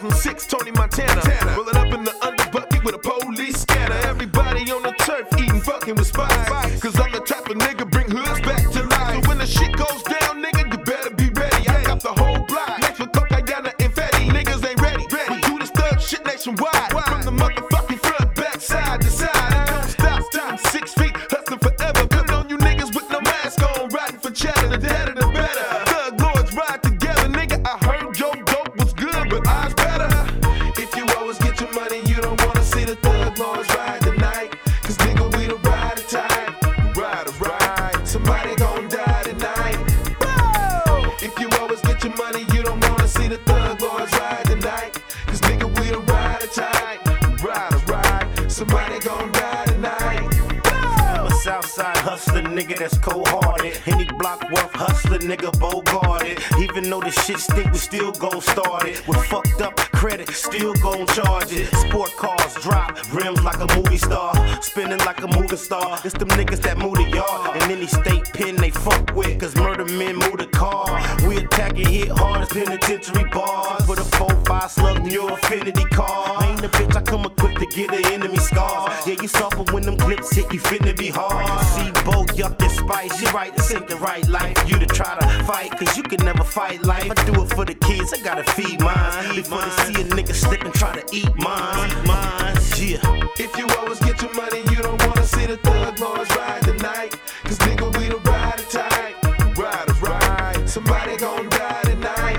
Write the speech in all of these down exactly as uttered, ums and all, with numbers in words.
thousand six, Tony Montana. Montana. Rolling up in the underbucket with a police scanner. Everybody on the turf eating fucking with spies. Cause I'm the type of nigga bring hoods back to life. So when the shit goes down, nigga, you better be ready. I got the whole block next with Coca-Yana and Fetty. Niggas ain't ready. ready. We do this thug shit nationwide. From the motherfucking front, back, side to side. It don't stop, stop. Six feet, hustling forever. Coming on you niggas with no mask on, riding for cheddar. The deader, the better. Thug lords ride together, nigga. I heard your dope was good, but I's better. If you always get your money, you don't wanna see the thug lords ride tonight. Cause nigga, we the ride or type. Ride or ride. Somebody gon' die tonight. Whoa! If you always get your money, you don't wanna see the thug lords ride tonight. Cause nigga, we the ride or type. Ride or ride. Somebody gon' die tonight. I'm a Southside hustler, nigga that's cold-hearted. Any block worth hustling, nigga bogarted. Even though the shit stink, we still gon' start it. With fucked up credit, still gon' charge it. Sport cars drop, rims like a movie star. Spinning like a movie star. It's them niggas that move the yard. And any state pen they fuck with, cause murder men move the car. We attack and hit hard as penitentiary bars. With a four five slug in your affinity car. Ain't the bitch, I come equipped to get the enemy scars. Yeah, you suffer when them clips hit, you finna be hard. See, Bo, yuck, this spice. You right, this ain't the right life. You to try to fight, cause you can never fight life. I do it for the kids, I gotta feed mine. Before they see a nigga slip and try to eat mine. Mine, yeah. If you always get your money, you don't wanna see the thug lords ride tonight. Cause nigga, we the ride or type. Ride or ride. Somebody gon' die tonight.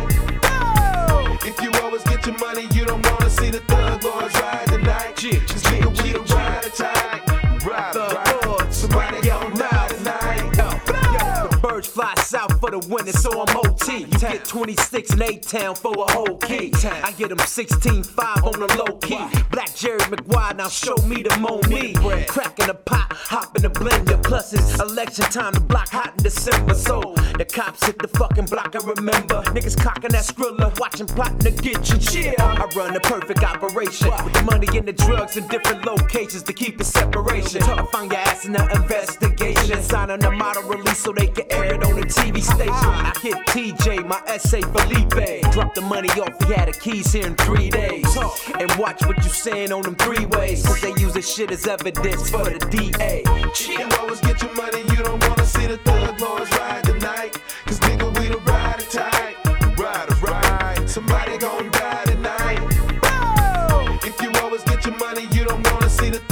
Whoa! If you always get your money, you don't wanna see the thug lords ride tonight. Cause nigga, we the ride or type. Ride or ride. Somebody gon' die tonight. Yo, the birds fly south for the winter, so I'm O T. You get twenty-six in A-Town for a whole key. I get them sixteen five on the low key. Black Jerry Maguire, now show me the money. Cracking the pot, hop in the blender. Plus it's election time, the block hot in December. So the cops hit the fucking block, I remember. Niggas cocking that Skrilla, watching plotting to get you. Chill. I run the perfect operation with the money and the drugs in different locations to keep it separation. I find your ass in the investigation. Sign on the model release so they can air it on the T V station. I hit T J, my S A Felipe. Drop the money off, he had the keys here in three days. And watch what you saying on them three ways, cause they use this shit as evidence for the D A. You always get your money, you don't wanna see the thug lords ride tonight. Cause nigga, we the ride or type. Ride or ride. Somebody gon' die tonight. Whoa! If you always get your money, you don't wanna see the